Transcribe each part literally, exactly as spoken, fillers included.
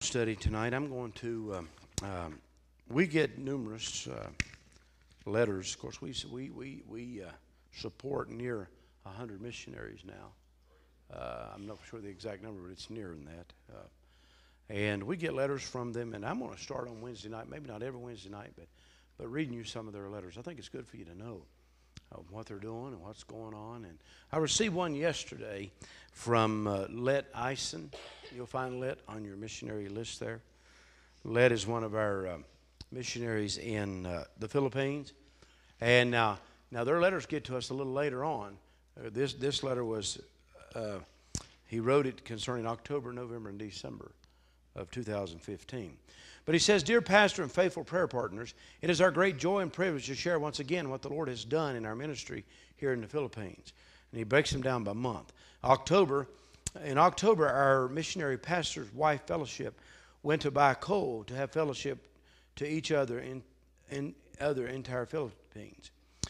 Study tonight. I'm going to. Um, um, we get numerous uh, letters. Of course, we we we we uh, support near a hundred missionaries now. Uh, I'm not sure the exact number, but it's nearer than that. Uh, and we get letters from them. And I'm going to start on Wednesday night. Maybe not every Wednesday night, but but reading you some of their letters. I think it's good for you to know uh, what they're doing and what's going on. And I received one yesterday from uh, Let Eisen. You'll find Let on your missionary list there. Let is one of our uh, missionaries in uh, the Philippines. And now, now their letters get to us a little later on. Uh, this this letter was, uh, he wrote it concerning October, November, and December of two thousand fifteen. But he says, "Dear Pastor and faithful prayer partners, it is our great joy and privilege to share once again what the Lord has done in our ministry here in the Philippines." And he breaks them down by month. October, in October, our missionary pastor's wife fellowship went to Bicol to have fellowship to each other in, in other entire Philippines.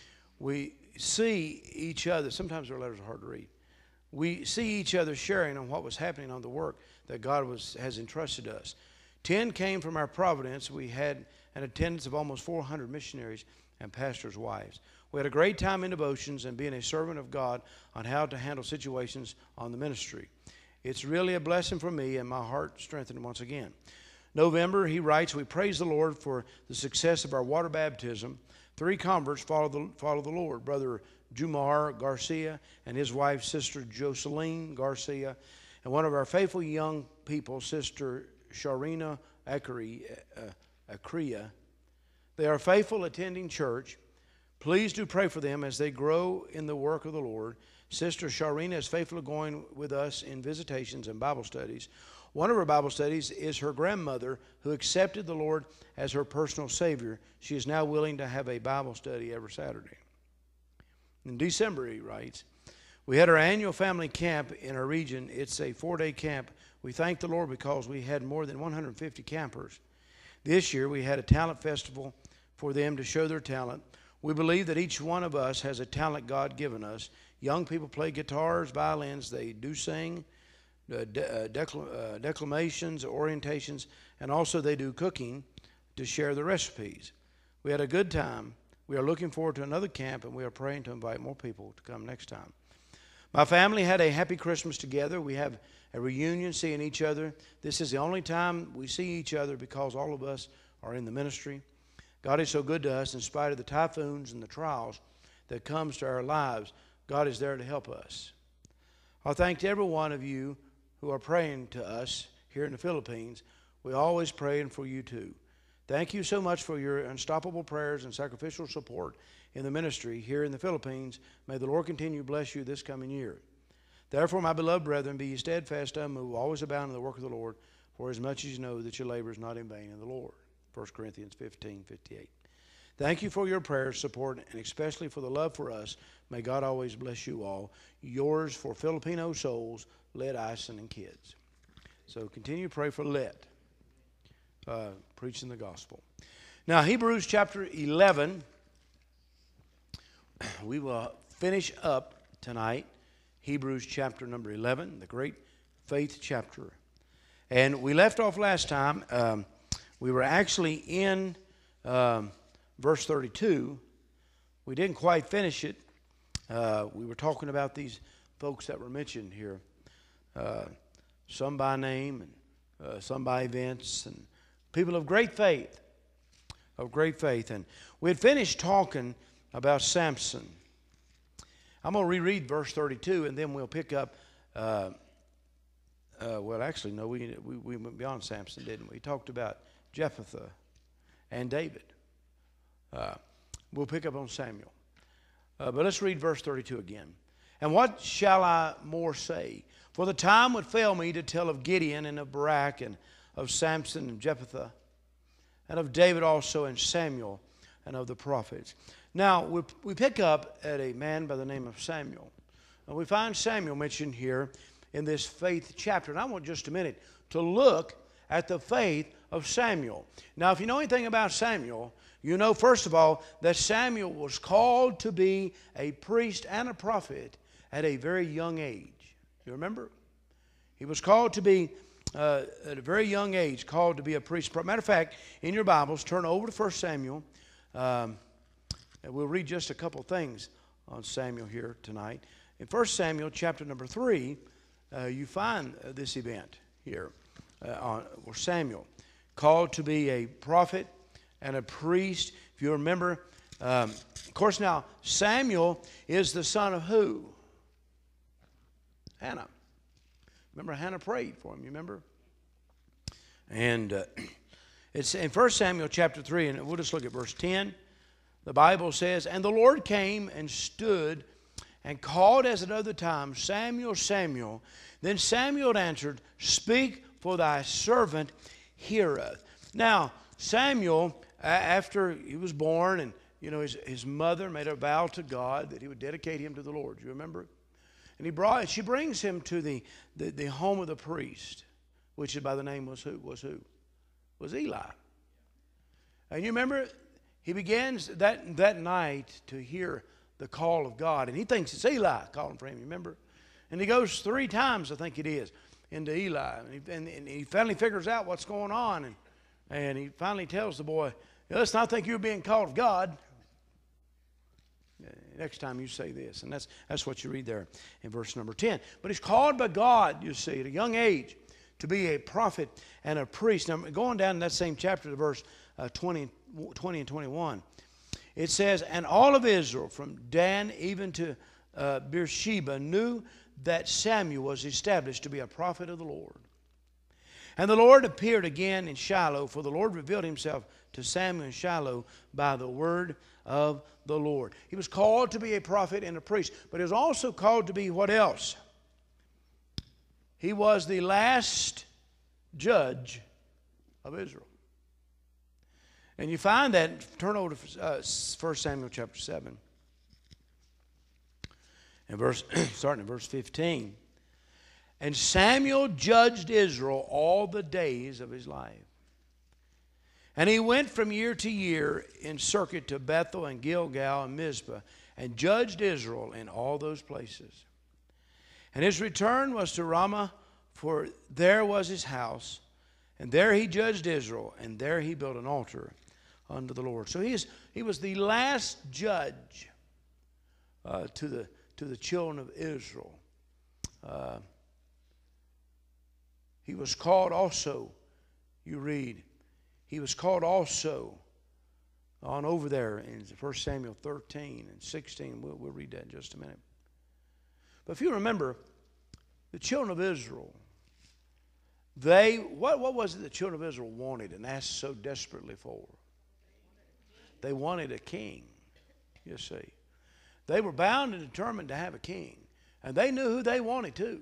We see each other, sometimes our letters are hard to read. We see each other sharing on what was happening on the work that God was, has entrusted us. Ten came from our providence. We had an attendance of almost four hundred missionaries and pastors' wives. We had a great time in devotions and being a servant of God on how to handle situations on the ministry. It's really a blessing for me and my heart strengthened once again. November, he writes, "We praise the Lord for the success of our water baptism. Three converts follow the, follow the Lord, Brother Jumar Garcia and his wife, Sister Jocelyn Garcia, and one of our faithful young people, Sister Sharina Acria. Uh, Acria. They are faithful attending church. Please do pray for them as they grow in the work of the Lord. Sister Sharina is faithfully going with us in visitations and Bible studies. One of her Bible studies is her grandmother who accepted the Lord as her personal Savior. She is now willing to have a Bible study every Saturday." In December, he writes, "We had our annual family camp in our region. It's a four-day camp. We thank the Lord because we had more than one hundred fifty campers. This year, we had a talent festival for them to show their talent. We believe that each one of us has a talent God given us. Young people play guitars, violins, they do sing, uh, de- uh, decl- uh, declamations, orientations, and also they do cooking to share the recipes. We had a good time. We are looking forward to another camp, and we are praying to invite more people to come next time. My family had a happy Christmas together. We have a reunion, seeing each other. This is the only time we see each other because all of us are in the ministry. God is so good to us in spite of the typhoons and the trials that comes to our lives. God is there to help us. I thank every one of you who are praying to us here in the Philippines. We always praying for you too. Thank you so much for your unstoppable prayers and sacrificial support in the ministry here in the Philippines. May the Lord continue to bless you this coming year. Therefore, my beloved brethren, be ye steadfast, unmoved, always abound in the work of the Lord, for as much as you know that your labor is not in vain in the Lord." First Corinthians fifteen fifty-eight. Thank you for your prayers, support, and especially for the love for us. May God always bless you all. Yours for Filipino souls, Let Eisen and kids. So continue to pray for Let, uh, preaching the gospel. Now, Hebrews chapter eleven, we will finish up tonight. Hebrews chapter number eleven, the great faith chapter. And we left off last time. Um, we were actually in um, verse thirty-two. We didn't quite finish it. Uh, we were talking about these folks that were mentioned here. Uh, some by name and uh, some by events. And people of great faith. Of great faith. And we had finished talking about Samson. I'm going to reread verse thirty-two, and then we'll pick up, uh, uh, well, actually, no, we, we, we went beyond Samson, didn't we? We talked about Jephthah and David. Uh, we'll pick up on Samuel. Uh, but let's read verse thirty-two again. "And what shall I more say? For the time would fail me to tell of Gideon and of Barak and of Samson and Jephthah and of David also and Samuel and of the prophets." Now, we, we pick up at a man by the name of Samuel. And we find Samuel mentioned here in this faith chapter. And I want just a minute to look at the faith of Samuel. Now, if you know anything about Samuel, you know, first of all, that Samuel was called to be a priest and a prophet at a very young age. You remember? He was called to be uh, at a very young age, called to be a priest. Matter of fact, in your Bibles, turn over to First Samuel. Um, and we'll read just a couple things on Samuel here tonight. In First Samuel chapter number three, uh, you find uh, this event here, uh, on, where Samuel, called to be a prophet and a priest. If you remember, um, of course now, Samuel is the son of who? Hannah. Remember, Hannah prayed for him, you remember? And uh, it's in First Samuel chapter three, and we'll just look at verse ten. The Bible says, "And the Lord came and stood and called as at other times, Samuel, Samuel. Then Samuel answered, Speak, for thy servant heareth." Now, Samuel, after he was born, and you know, his, his mother made a vow to God that he would dedicate him to the Lord. You remember? And he brought, she brings him to the, the, the home of the priest, which by the name was who? Was who? Was Eli. And you remember, he begins that, that night to hear the call of God. And he thinks it's Eli calling for him, you remember? And he goes three times, I think it is, into Eli. And he, and, and he finally figures out what's going on. And, and he finally tells the boy, "Let's not think you're being called of God. Next time you say this." And that's, that's what you read there in verse number ten. But he's called by God, you see, at a young age to be a prophet and a priest. Now, going down in that same chapter to verse uh, twenty, twenty and twenty-one, it says, "And all of Israel, from Dan even to uh, Beersheba, knew that Samuel was established to be a prophet of the Lord. And the Lord appeared again in Shiloh, for the Lord revealed himself to Samuel in Shiloh by the word of the Lord." He was called to be a prophet and a priest, but he was also called to be what else? He was the last judge of Israel. And you find that, turn over to uh, First Samuel chapter seven. And verse, starting in verse fifteen. "And Samuel judged Israel all the days of his life. And he went from year to year in circuit to Bethel and Gilgal and Mizpah, and judged Israel in all those places. And his return was to Ramah, for there was his house, and there he judged Israel, and there he built an altar unto the Lord." So he, is, he was the last judge uh, to, the, to the children of Israel. Uh, he was called also, you read, he was called also on over there in First Samuel thirteen and sixteen. We'll, we'll read that in just a minute. But if you remember, the children of Israel, they, what, what was it the children of Israel wanted and asked so desperately for? They wanted a king, you see. They were bound and determined to have a king. And they knew who they wanted too.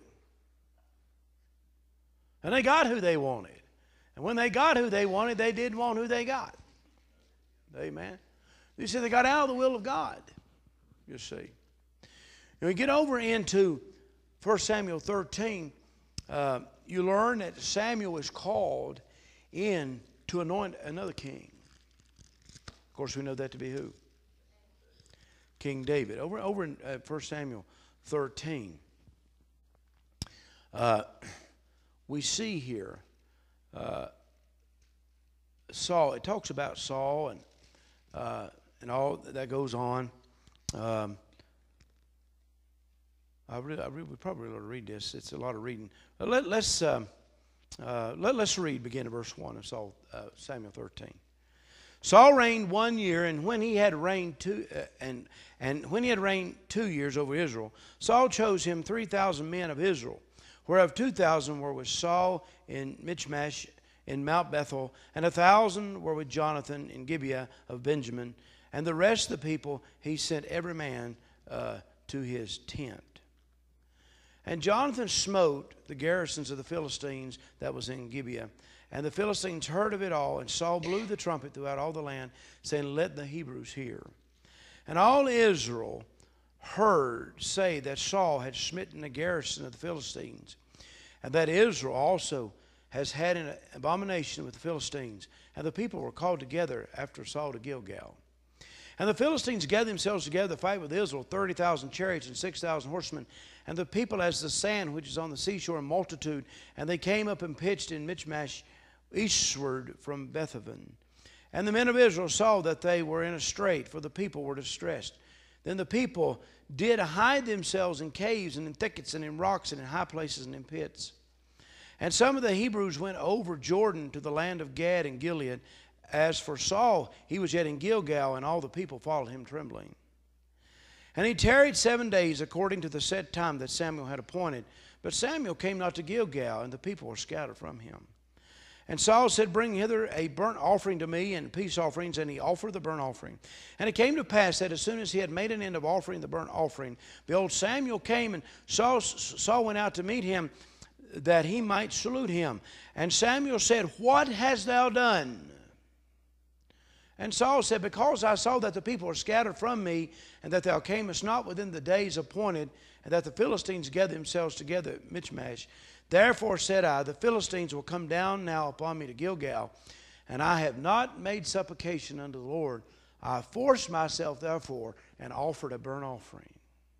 And they got who they wanted. And when they got who they wanted, they did want who they got. Amen. You see, they got out of the will of God, you see. When we get over into First Samuel thirteen, uh, you learn that Samuel was called in to anoint another king. Of course, we know that to be who? King David. Over, over in uh, First Samuel thirteen, uh, we see here uh, Saul. It talks about Saul and uh, and all that goes on. Um, I really, I really, we probably ought to read this. It's a lot of reading. But let, let's um, uh, let, let's read. Begin at verse one of Saul, uh, Samuel thirteen. Saul reigned one year, and when he had reigned two, uh, and and when he had reigned two years over Israel, Saul chose him three thousand men of Israel, whereof two thousand were with Saul in Michmash in Mount Bethel, and a thousand were with Jonathan in Gibeah of Benjamin, and the rest of the people he sent every man uh, to his tent. And Jonathan smote the garrisons of the Philistines that was in Gibeah. And the Philistines heard of it all, and Saul blew the trumpet throughout all the land, saying, "Let the Hebrews hear." And all Israel heard say that Saul had smitten the garrison of the Philistines, and that Israel also has had an abomination with the Philistines. And the people were called together after Saul to Gilgal. And the Philistines gathered themselves together to fight with Israel, thirty thousand chariots and six thousand horsemen. and the people as the sand which is on the seashore in multitude. And they came up and pitched in Michmash eastward from Bethaven. And the men of Israel saw that they were in a strait, for the people were distressed. Then the people did hide themselves in caves and in thickets and in rocks and in high places and in pits. And some of the Hebrews went over Jordan to the land of Gad and Gilead. As for Saul, he was yet in Gilgal, and all the people followed him trembling. And he tarried seven days according to the set time that Samuel had appointed. But Samuel came not to Gilgal, and the people were scattered from him. And Saul said, bring hither a burnt offering to me and peace offerings. And he offered the burnt offering. And it came to pass that as soon as he had made an end of offering the burnt offering, behold, Samuel came, and Saul, Saul went out to meet him, that he might salute him. And Samuel said, what hast thou done? And Saul said, because I saw that the people were scattered from me, and that thou camest not within the days appointed, and that the Philistines gathered themselves together at Michmash. Therefore said I, the Philistines will come down now upon me to Gilgal, and I have not made supplication unto the Lord. I forced myself therefore, and offered a burnt offering.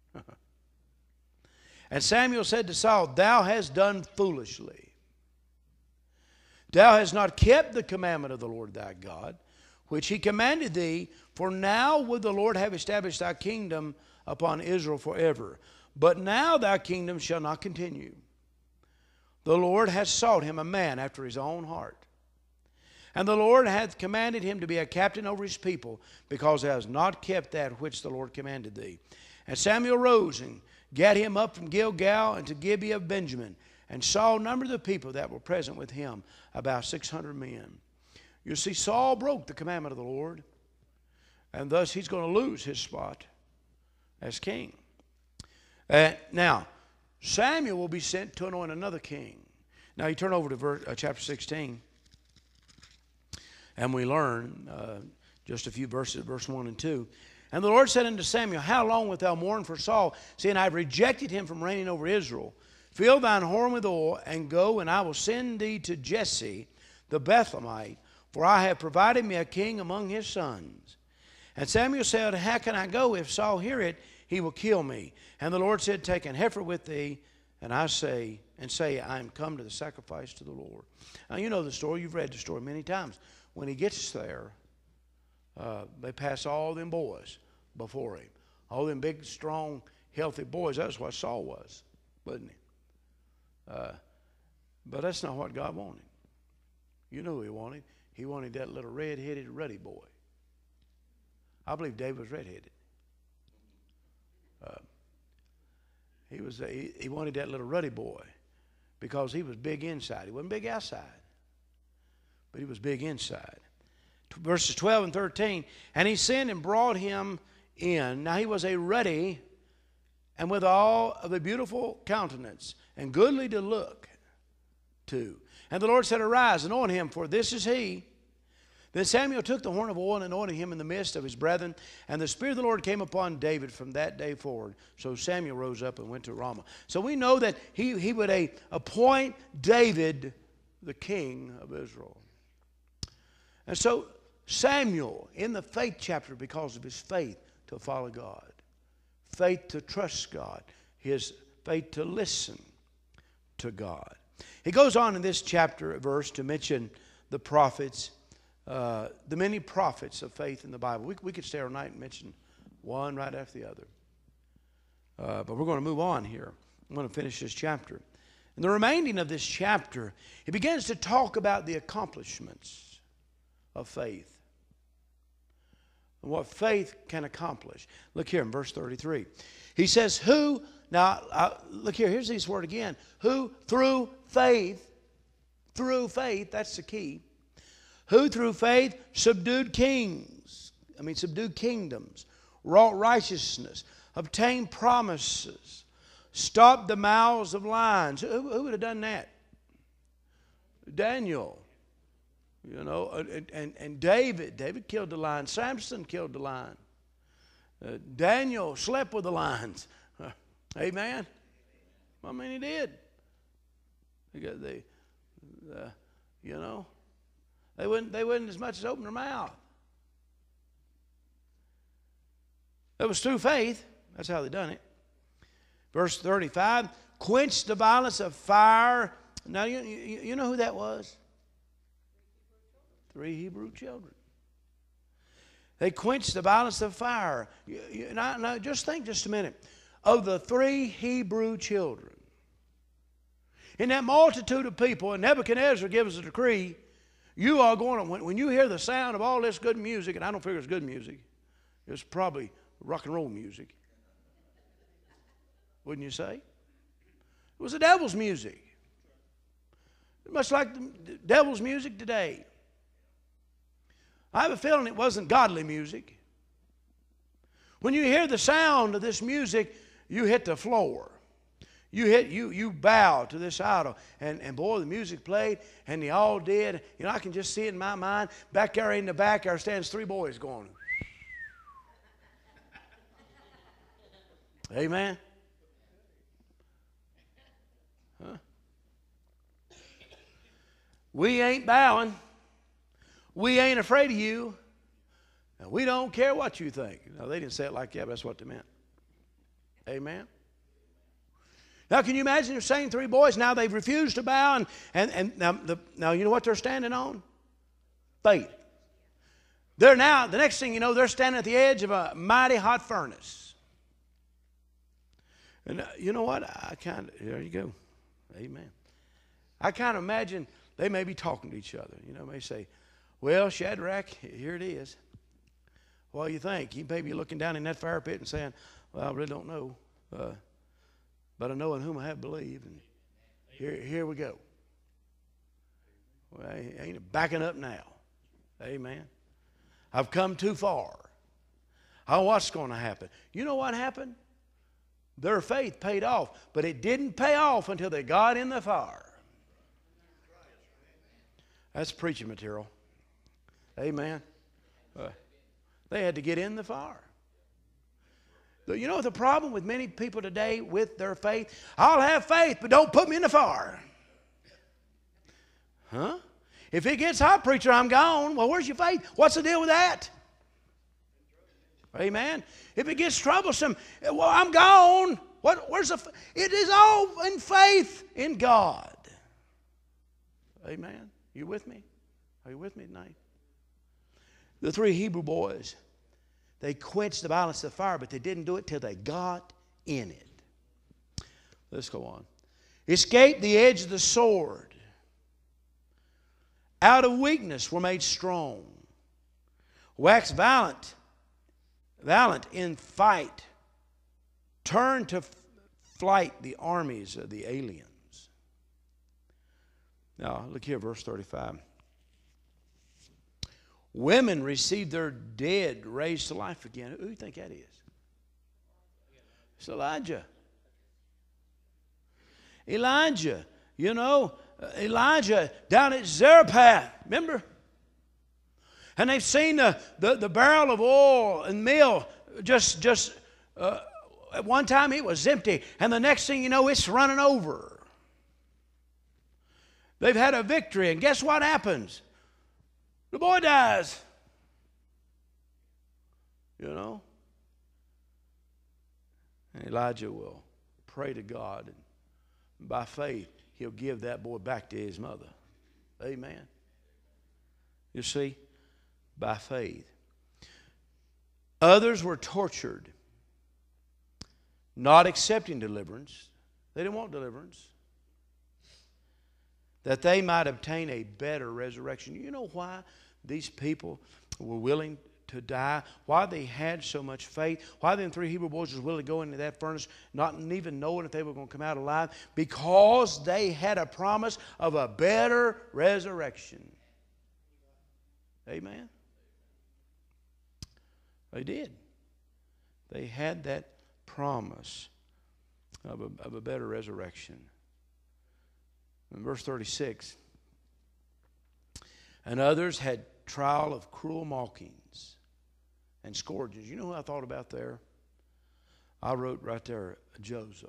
And Samuel said to Saul, thou hast done foolishly. Thou hast not kept the commandment of the Lord thy God, which he commanded thee, for now would the Lord have established thy kingdom upon Israel forever. But now thy kingdom shall not continue. The Lord hath sought him a man after his own heart. And the Lord hath commanded him to be a captain over his people, because thou hast not kept that which the Lord commanded thee. And Samuel rose and gat him up from Gilgal and to Gibeah of Benjamin. And Saul numbered the people that were present with him, about six hundred men. You see, Saul broke the commandment of the Lord, and thus he's going to lose his spot as king. Uh, now, Samuel will be sent to anoint another king. Now, you turn over to verse, uh, chapter sixteen, and we learn uh, just a few verses, verse one and two. And the Lord said unto Samuel, how long wilt thou mourn for Saul, seeing I have rejected him from reigning over Israel? Fill thine horn with oil, and go, and I will send thee to Jesse the Bethlehemite, for I have provided me a king among his sons. And Samuel said, how can I go? If Saul hear it, he will kill me. And the Lord said, take an heifer with thee, and I say, and say, I am come to the sacrifice to the Lord. Now, you know the story. You've read the story many times. When he gets there, uh, they pass all them boys before him. All them big, strong, healthy boys. That's what Saul was, wasn't he? Uh, but that's not what God wanted. You know who he wanted. He wanted that little red-headed, ruddy boy. I believe David was red-headed. Uh, he was. He, he wanted that little ruddy boy because he was big inside. He wasn't big outside, but he was big inside. Verses twelve and thirteen. And he sent and brought him in. Now he was a ruddy and with all of a beautiful countenance and goodly to look to. And the Lord said, arise, anoint him, for this is he. Then Samuel took the horn of oil and anointed him in the midst of his brethren. And the Spirit of the Lord came upon David from that day forward. So Samuel rose up and went to Ramah. So we know that he, he would a, appoint David the king of Israel. And so Samuel, in the faith chapter, because of his faith to follow God, faith to trust God, his faith to listen to God. He goes on in this chapter, verse, to mention the prophets, uh, the many prophets of faith in the Bible. We, we could stay all night and mention one right after the other. Uh, but we're going to move on here. I'm going to finish this chapter. In the remaining of this chapter, he begins to talk about the accomplishments of faith and what faith can accomplish. Look here in verse thirty-three. He says, who, now uh, look here, here's this word again, who through faith, through faith, that's the key, who through faith subdued kings, I mean subdued kingdoms, wrought righteousness, obtained promises, stopped the mouths of lions. Who, who would have done that? Daniel. You know, and, and, and David. David killed the lion. Samson killed the lion. Uh, Daniel slept with the lions. Uh, amen? I mean, he did. They got the, uh, you know, they wouldn't, they wouldn't as much as open their mouth. It was through faith. That's how they done it. Verse thirty-five, quench the violence of fire. Now, you, you, you know who that was? Three Hebrew children. They quenched the violence of fire. You, you, now, now, just think just a minute. Of the three Hebrew children, in that multitude of people, and Nebuchadnezzar gives a decree, you are going to, when, when you hear the sound of all this good music, and I don't figure it's good music, it's probably rock and roll music. Wouldn't you say? It was the devil's music. Much like the devil's music today. I have a feeling it wasn't godly music. When you hear the sound of this music, you hit the floor. You hit you you bow to this idol. And, and boy, the music played, and they all did. You know, I can just see it in my mind. Back there in the back, there stands three boys going. Amen. Huh? We ain't bowing. We ain't afraid of you. And we don't care what you think. No, they didn't say it like that, but that's what they meant. Amen. Now, can you imagine the same three boys? Now they've refused to bow, and, and, and now, the, now you know what they're standing on? Faith. They're now, the next thing you know, they're standing at the edge of a mighty hot furnace. And uh, you know what? I kind of, there you go. Amen. I kind of imagine they may be talking to each other. You know, may say, well, Shadrach, here it is. What do you think? You may be looking down in that fire pit and saying, well, I really don't know. Uh, but I know in whom I have believed. And here, here we go. Well, I ain't backing up now. Amen. I've come too far. I know what's going to happen. You know what happened? Their faith paid off, but it didn't pay off until they got in the fire. That's preaching material. Amen. Uh, they had to get in the fire. You know the problem with many people today with their faith? I'll have faith, but don't put me in the fire. Huh? If it gets hot, preacher, I'm gone. Well, where's your faith? What's the deal with that? Amen. If it gets troublesome, well, I'm gone. What? Where's the? It is all in faith in God. Amen. You with me? Are you with me tonight? The three Hebrew boys, they quenched the violence of the fire, but they didn't do it till they got in it. Let's go on. Escaped the edge of the sword. Out of weakness were made strong. Waxed valiant, valiant in fight. Turned to flight the armies of the aliens. Now, look here, verse thirty-five. Women received their dead raised to life again. Who do you think that is? It's Elijah. Elijah, you know, Elijah down at Zarephath, remember? And they've seen the, the, the barrel of oil and meal just, just uh, at one time it was empty, and the next thing you know, it's running over. They've had a victory, and guess what happens? The boy dies. You know? And Elijah will pray to God, and by faith, he'll give that boy back to his mother. Amen. You see? By faith. Others were tortured, not accepting deliverance. They didn't want deliverance. That they might obtain a better resurrection. You know why these people were willing to die? Why they had so much faith? Why them three Hebrew boys was willing to go into that furnace, not even knowing if they were going to come out alive? Because they had a promise of a better resurrection. Amen. They did. They had that promise of a, of a better resurrection. In verse thirty-six, and others had trial of cruel mockings and scourges. You know who I thought about there? I wrote right there, Joseph.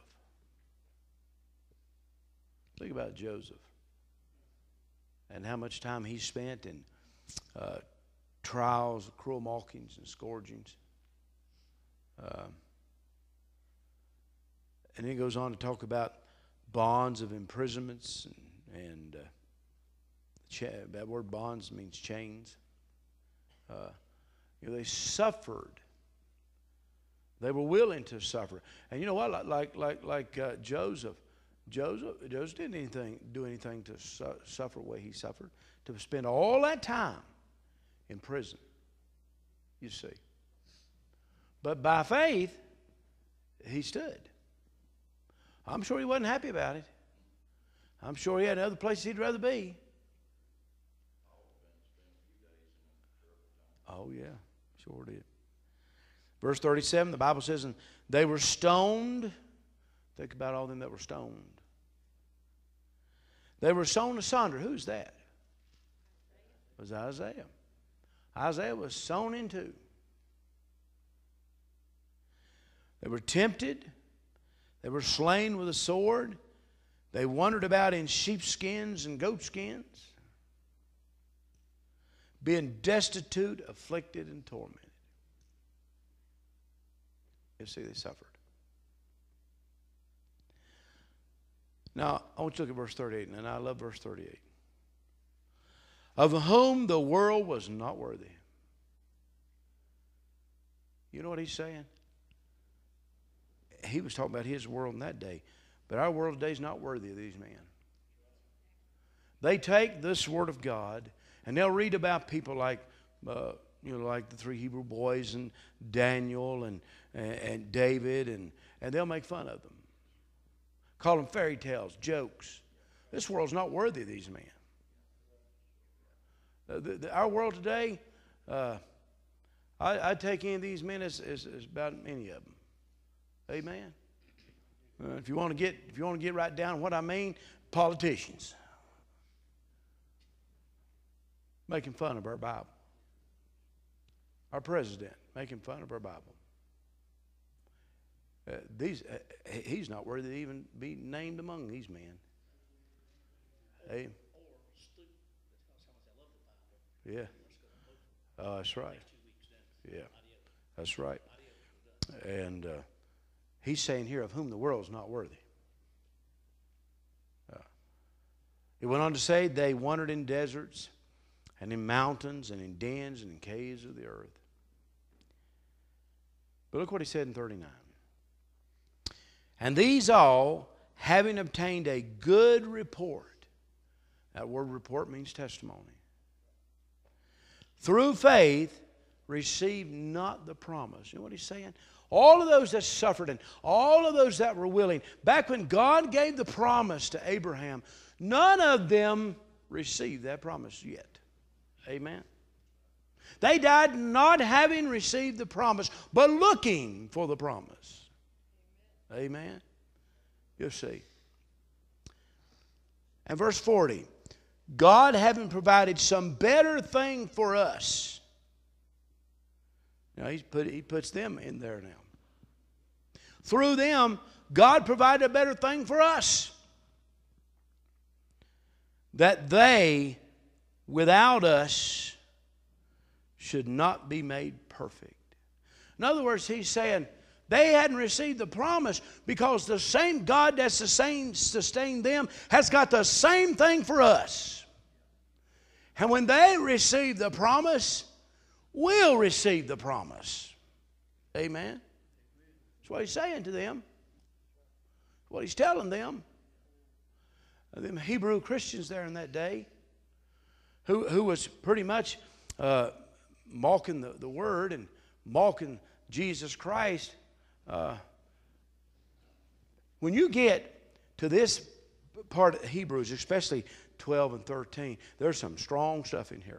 Think about Joseph and how much time he spent in uh, trials, cruel mockings, and scourgings. Uh, and he goes on to talk about bonds of imprisonments, and, and uh, cha- that word bonds means chains. Uh, you know, they suffered. They were willing to suffer. And you know what? Like like like uh, Joseph, Joseph, Joseph didn't anything do anything to su- suffer the way he suffered. To spend all that time in prison. You see. But by faith, he stood. I'm sure he wasn't happy about it. I'm sure he had other places he'd rather be. Oh yeah, sure did. Verse thirty-seven, the Bible says, and they were stoned. Think about all them that were stoned. They were sown asunder. Who's that? It was Isaiah. Isaiah was sown into. They were tempted. They were slain with a sword. They wandered about in sheepskins and goatskins, being destitute, afflicted, and tormented. You see, they suffered. Now, I want you to look at verse thirty-eight, and I love verse thirty-eight. Of whom the world was not worthy. You know what he's saying? He was talking about his world in that day. But our world today is not worthy of these men. They take this Word of God, and they'll read about people like, uh, you know, like the three Hebrew boys and Daniel and, and, and David, and, and they'll make fun of them. Call them fairy tales, jokes. This world's not worthy of these men. Uh, the, the, our world today, uh, I, I'd take any of these men as, as, as about any of them. Amen. Uh, if you want to get, if you want to get right down what I mean, politicians making fun of our Bible. Our president making fun of our Bible. Uh, these, uh, he's not worthy to even be named among these men. Hey. Yeah. Oh, that's right. Yeah, that's right. And uh, he's saying here, of whom the world is not worthy. Uh, he went on to say, they wandered in deserts and in mountains and in dens and in caves of the earth. But look what he said in thirty-nine. And these all, having obtained a good report. That word report means testimony. Through faith, received not the promise. You know what he's saying? All of those that suffered and all of those that were willing, back when God gave the promise to Abraham, none of them received that promise yet. Amen. They died not having received the promise, but looking for the promise. Amen. You'll see. And verse forty, God having provided some better thing for us. Now he's put, he puts them in there now. Through them, God provided a better thing for us. That they, without us, should not be made perfect. In other words, he's saying they hadn't received the promise because the same God that sustained, sustained them has got the same thing for us. And when they receive the promise, we'll receive the promise. Amen. That's what he's saying to them. That's what he's telling them. Them Hebrew Christians there in that day, who, who was pretty much uh, mocking the, the Word and mocking Jesus Christ. Uh, when you get to this part of Hebrews, especially twelve and thirteen, there's some strong stuff in here.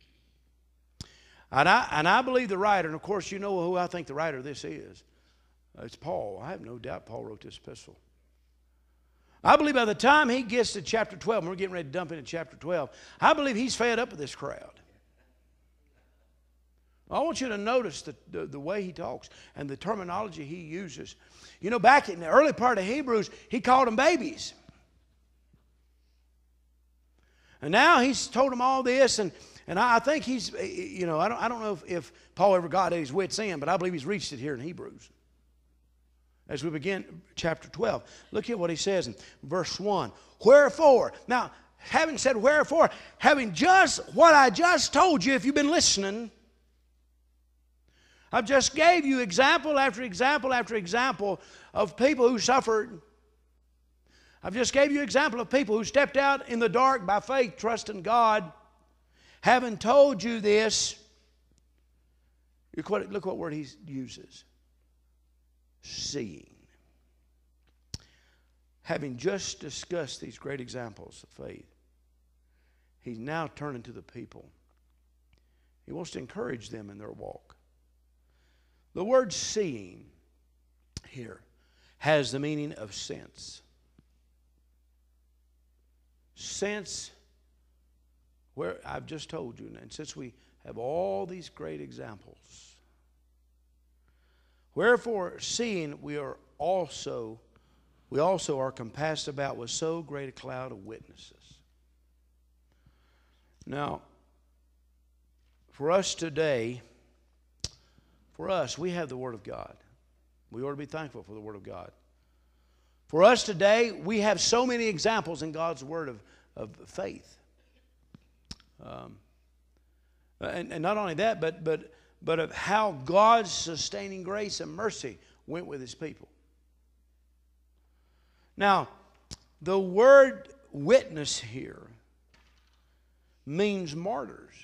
And I, and I believe the writer, and of course you know who I think the writer of this is. It's Paul. I have no doubt Paul wrote this epistle. I believe by the time he gets to chapter twelve, and we're getting ready to dump into chapter twelve, I believe he's fed up with this crowd. I want you to notice the, the, the way he talks and the terminology he uses. You know, back in the early part of Hebrews, he called them babies. And now he's told them all this, and, and I think he's, you know, I don't, I don't know if, if Paul ever got at his wits' end, but I believe he's reached it here in Hebrews. as we begin chapter twelve. Look at what he says in verse one. Wherefore, now, having said wherefore, having just what I just told you, if you've been listening, I've just gave you example after example after example of people who suffered. I've just gave you example of people who stepped out in the dark by faith, trusting God. Having told you this, look what word he uses. Seeing. Having just discussed these great examples of faith, he's now turning to the people. He wants to encourage them in their walk. The word seeing here has the meaning of sense. Sense, where I've just told you, and since we have all these great examples, wherefore, seeing we are also, we also are compassed about with so great a cloud of witnesses. Now, for us today, for us, we have the Word of God. We ought to be thankful for the Word of God. For us today, we have so many examples in God's Word of, of faith. Um, and, and not only that, but but but of how God's sustaining grace and mercy went with His people. Now, the word witness here means martyrs.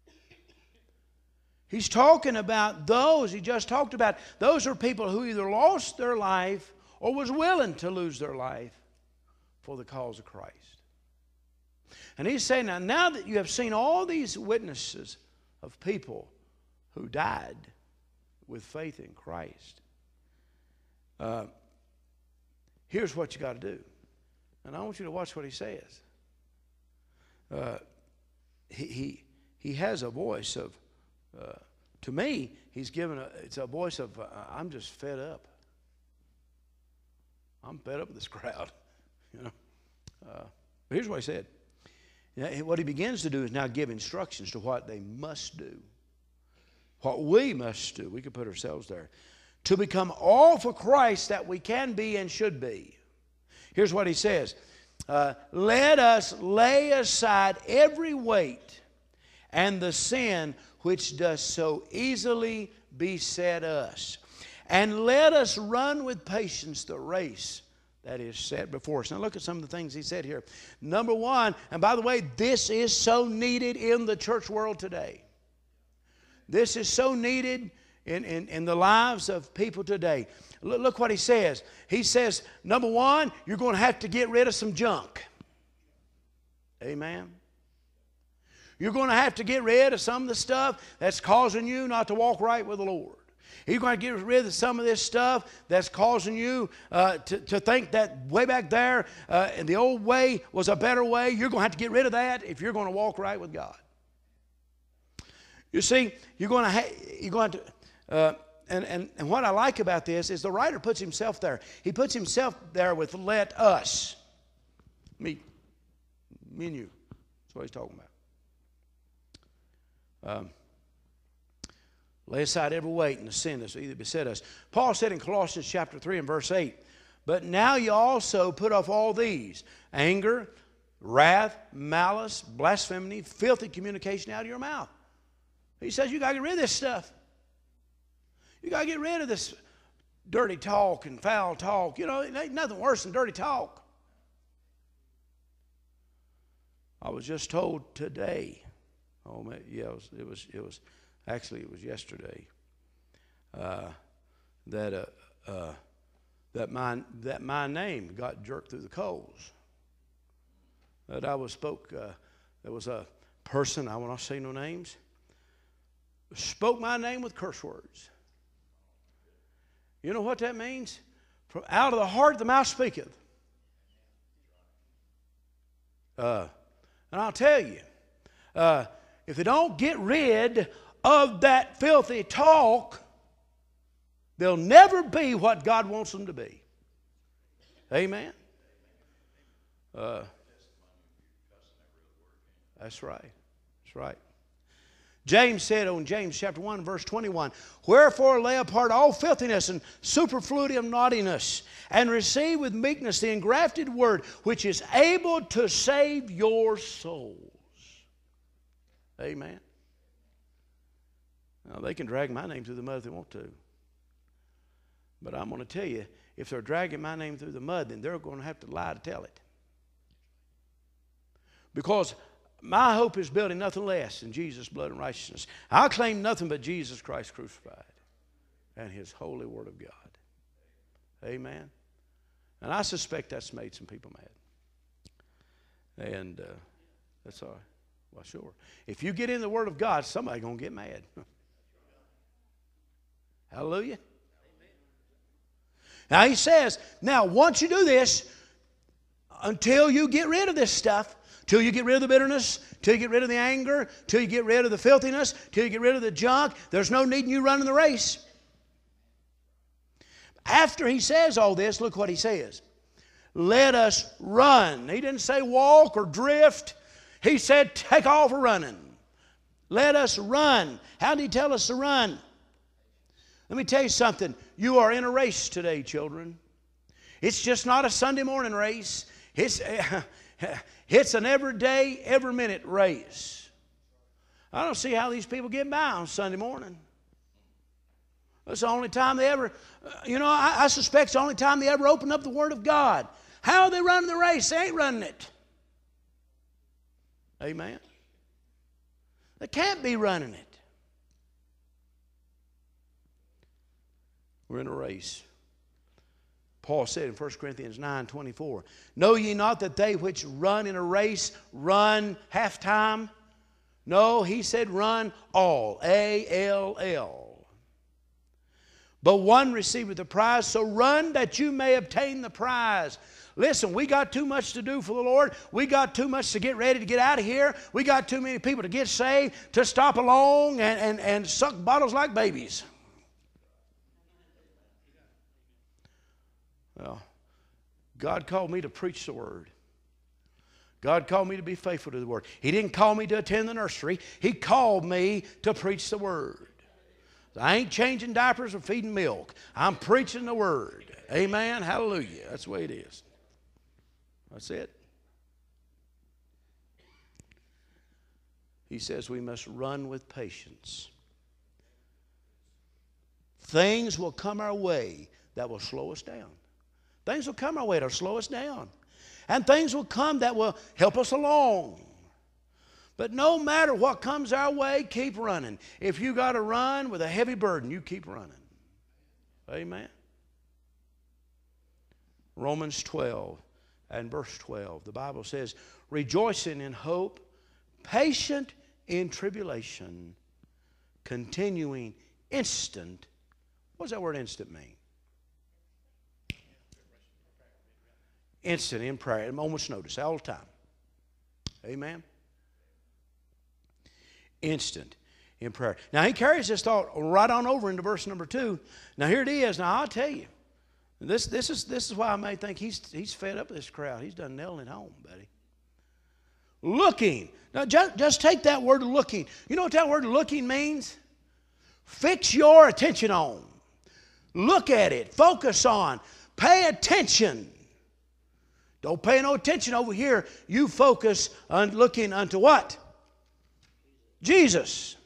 He's talking about those, he just talked about, those are people who either lost their life or was willing to lose their life for the cause of Christ. And he's saying, now, now that you have seen all these witnesses of people who died with faith in Christ, uh, here's what you got to do. And I want you to watch what he says. Uh, he, he, he has a voice of, uh, to me, he's given a, it's a voice of, uh, I'm just fed up. I'm fed up with this crowd. You know. Uh, but here's what he said. You know, what he begins to do is now give instructions to what they must do. What we must do. We could put ourselves there. To become all for Christ that we can be and should be. Here's what he says. Uh, Let us lay aside every weight and the sin which does so easily beset us. And let us run with patience the race that is set before us. Now look at some of the things he said here. Number one, and by the way, this is so needed in the church world today. This is so needed in, in, in the lives of people today. Look, look what he says. He says, number one, you're going to have to get rid of some junk. Amen. You're going to have to get rid of some of the stuff that's causing you not to walk right with the Lord. You're going to get rid of some of this stuff that's causing you uh, to, to think that way back there, uh, and the old way was a better way. You're going to have to get rid of that if you're going to walk right with God. You see, you're going to ha- you're going to, uh, and, and, and what I like about this is the writer puts himself there. He puts himself there with let us. Me. Me and you. That's what he's talking about. Um, lay aside every weight and the sin that's either beset us. Paul said in Colossians chapter three and verse eight, but now you also put off all these, anger, wrath, malice, blasphemy, filthy communication out of your mouth. He says you got to get rid of this stuff. You got to get rid of this dirty talk and foul talk. You know, it ain't nothing worse than dirty talk. I was just told today, oh man, yeah, it was, it was, it was actually it was yesterday, uh, that uh, uh, that my that my name got jerked through the coals. That I was spoke. Uh, there was a person, I will not say no names, spoke my name with curse words. You know what that means? From out of the heart the mouth speaketh. Uh, and I'll tell you, uh, if they don't get rid of that filthy talk, they'll never be what God wants them to be. Amen? Uh, that's right. That's right. James said on James chapter one, verse twenty-one, wherefore lay apart all filthiness and superfluity of naughtiness, and receive with meekness the engrafted word, which is able to save your souls. Amen. Now, they can drag my name through the mud if they want to. But I'm going to tell you, if they're dragging my name through the mud, then they're going to have to lie to tell it. Because my hope is built in nothing less than Jesus' blood and righteousness. I'll claim nothing but Jesus Christ crucified and His holy Word of God. Amen. And I suspect that's made some people mad. And uh, that's all right. Well, sure. If you get in the Word of God, somebody's going to get mad. Hallelujah. Now he says, now once you do this, until you get rid of this stuff, till you get rid of the bitterness, till you get rid of the anger, till you get rid of the filthiness, till you get rid of the junk, there's no need in you running the race. After he says all this, look what he says. Let us run. He didn't say walk or drift. He said take off running. Let us run. How did he tell us to run? Let me tell you something. You are in a race today, children. It's just not a Sunday morning race. It's, it's an everyday, every minute race. I don't see how these people get by on Sunday morning. That's the only time they ever, you know, I, I suspect it's the only time they ever open up the Word of God. How are they running the race? They ain't running it. Amen. They can't be running it. We're in a race. Paul said in First Corinthians nine twenty-four, know ye not that they which run in a race run half time? No, he said run all. A L L. But one receiveth the prize, so run that you may obtain the prize. Listen, we got too much to do for the Lord. We got too much to get ready to get out of here. We got too many people to get saved, to stop along and, and, and suck bottles like babies. Well, God called me to preach the Word. God called me to be faithful to the Word. He didn't call me to attend the nursery. He called me to preach the Word. I ain't changing diapers or feeding milk. I'm preaching the Word. Amen. Hallelujah. That's the way it is. That's it. He says we must run with patience. Things will come our way that will slow us down. Things will come our way that will slow us down. And things will come that will help us along. But no matter what comes our way, keep running. If you got to run with a heavy burden, you keep running. Amen. Romans twelve and verse twelve, the Bible says, rejoicing in hope, patient in tribulation, continuing instant. What does that word instant mean? Instant in prayer, at a moment's notice, all the time. Amen. Instant in prayer. Now he carries this thought right on over into verse number two. Now here it is. Now I'll tell you, this this is this is why I may think he's he's fed up with this crowd. He's done nailing it home, buddy. Looking. Now just, just take that word looking. You know what that word looking means? Fix your attention on. Look at it. Focus on. Pay attention. Don't pay no attention over here. You focus on looking unto what? Jesus.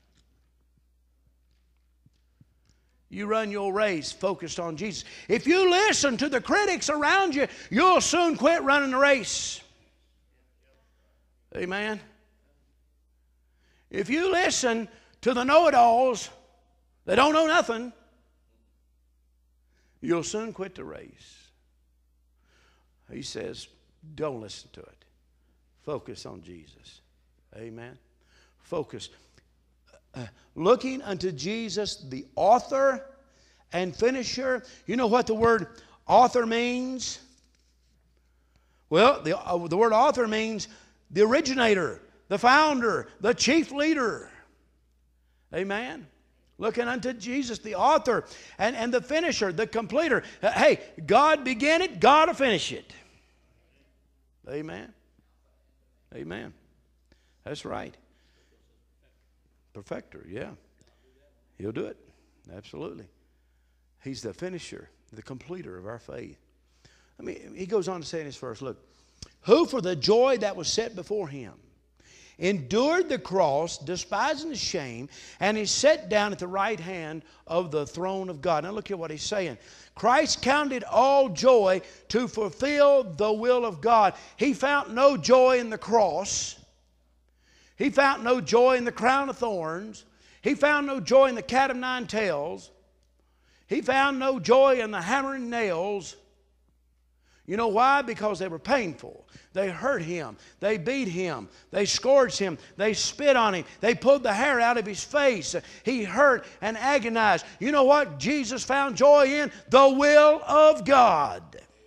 You run your race focused on Jesus. If you listen to the critics around you, you'll soon quit running the race. Amen. If you listen to the know-it-alls that don't know nothing, you'll soon quit the race. He says, don't listen to it. Focus on Jesus. Amen. Focus. Uh, looking unto Jesus, the author and finisher. You know what the word author means? Well, the, uh, the word author means the originator, the founder, the chief leader. Amen. Looking unto Jesus, the author and, and the finisher, the completer. Uh, hey, God began it, God will finish it. Amen. Amen. That's right. Perfecter, yeah. He'll do it. Absolutely. He's the finisher, the completer of our faith. I mean, he goes on to say in his verse, look, who for the joy that was set before him endured the cross, despising the shame, and is set down at the right hand of the throne of God. Now look at what he's saying. Christ counted all joy to fulfill the will of God. He found no joy in the cross. He found no joy in the crown of thorns. He found no joy in the cat of nine tails. He found no joy in the hammer and nails. You know why? Because they were painful. They hurt him. They beat him. They scourged him. They spit on him. They pulled the hair out of his face. He hurt and agonized. You know what Jesus found joy in? The will of God.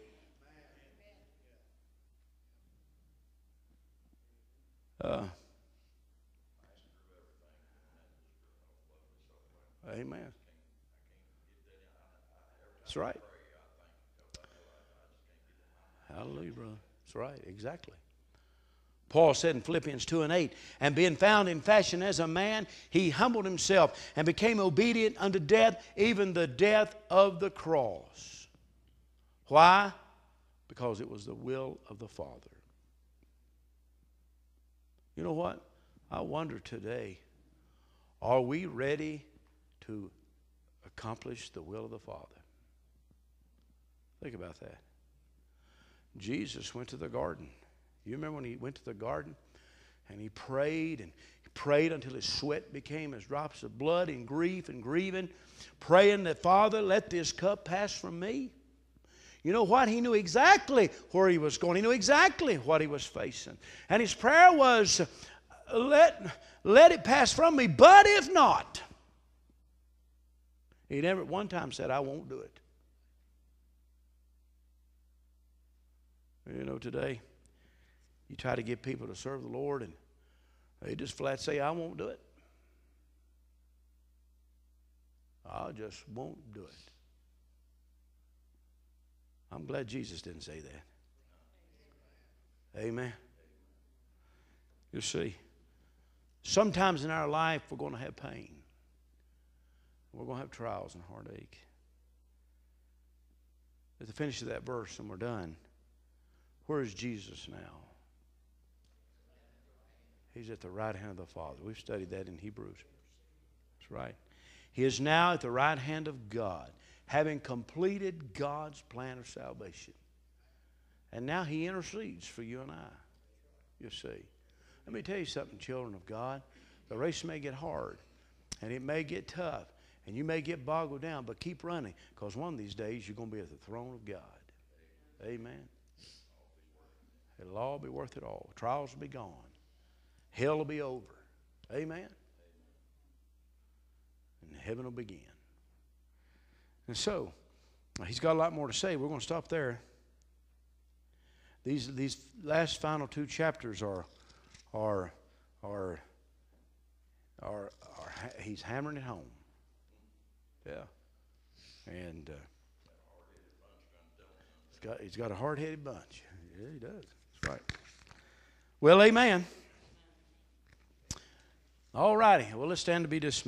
Uh, amen. That's right. Hallelujah, brother. That's right, exactly. Paul said in Philippians two and eight, and being found in fashion as a man, he humbled himself and became obedient unto death, even the death of the cross. Why? Because it was the will of the Father. You know what? I wonder today, are we ready to accomplish the will of the Father? Think about that. Jesus went to the garden. You remember when he went to the garden and he prayed and he prayed until his sweat became as drops of blood in grief and grieving, praying that, Father, let this cup pass from me. You know what? He knew exactly where he was going. He knew exactly what he was facing. And his prayer was, let, let it pass from me, but if not. He never at one time said, I won't do it. You know, today, you try to get people to serve the Lord, and they just flat say, I won't do it. I just won't do it. I'm glad Jesus didn't say that. Amen. You see, sometimes in our life, we're going to have pain. We're going to have trials and heartache. At the finish of that verse, and we're done, where is Jesus now? He's at the right hand of the Father. We've studied that in Hebrews. That's right. He is now at the right hand of God, having completed God's plan of salvation. And now He intercedes for you and I. You see. Let me tell you something, children of God. The race may get hard, and it may get tough, and you may get boggled down, but keep running, because one of these days you're going to be at the throne of God. Amen. It'll all be worth it all. Trials will be gone. Hell will be over. Amen. And heaven will begin. And so, he's got a lot more to say. We're going to stop there. These these last final two chapters are are are are, are he's hammering it home. Yeah. And uh, he's got he's got a hard-headed bunch. Yeah, he does. That's right. Well, amen. All righty. Well, let's stand to be dismissed.